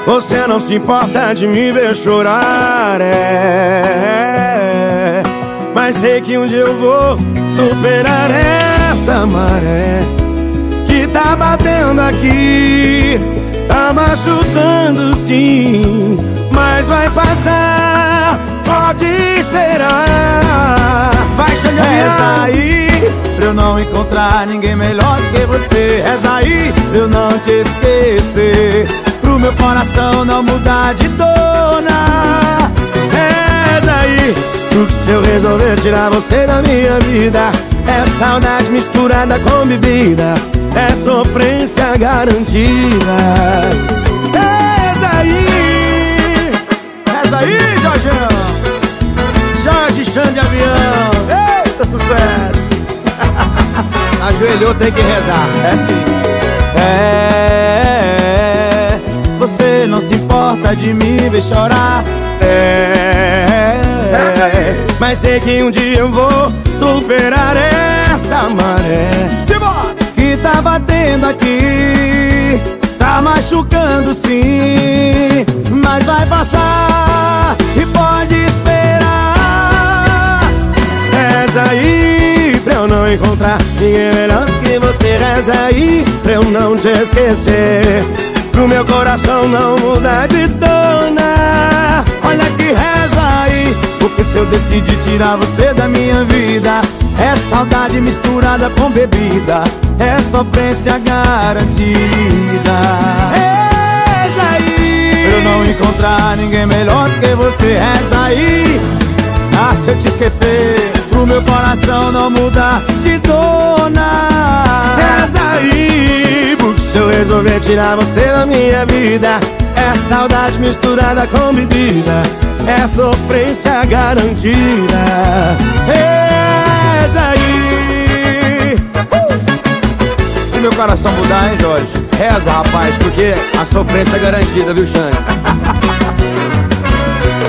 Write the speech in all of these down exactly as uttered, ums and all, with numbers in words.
Você não se importa de me ver chorar, é. Mas sei que um dia eu vou superar essa maré que tá batendo aqui, tá machucando sim, mas vai passar, pode esperar. Vai, Xande Reza aí pra eu não encontrar ninguém melhor do que você. Reza aí pra eu não te esquecer, pro meu coração não mudar de dona. Reza aí, porque se eu resolver tirar você da minha vida, é saudade misturada com bebida, é sofrência garantida. Reza aí, Reza aí, Jorgeão. Jorge Xande Avião. Eita, sucesso. Ajoelhou, tem que rezar. É sim. É, você não se importa de me ver chorar. É, mas sei que um dia eu vou superar essa maré Que tá batendo aqui, tá machucando sim, mas vai passar e pode esperar. Reza aí pra eu não encontrar ninguém melhor que você. Reza aí pra eu não te esquecer, pro meu coração não mudar de dona. Olha que reza aí, porque se eu decidir tirar você da minha vida, é saudade misturada com bebida, é sofrência garantida. Reza aí pra eu não encontrar ninguém melhor do que você. Reza aí, ah, se eu te esquecer, pro meu coração não mudar de dona. Reza aí, porque se eu resolver tirar você da minha vida, é saudade misturada com bebida, é sofrência garantida. Reza aí. uh! Se meu coração mudar, hein, Jorge? Reza, rapaz, porque a sofrência é garantida, viu, Xande?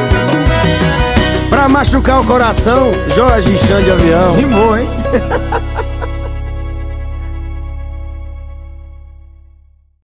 Pra machucar o coração, Jorge Xande Avião. Rimou, hein?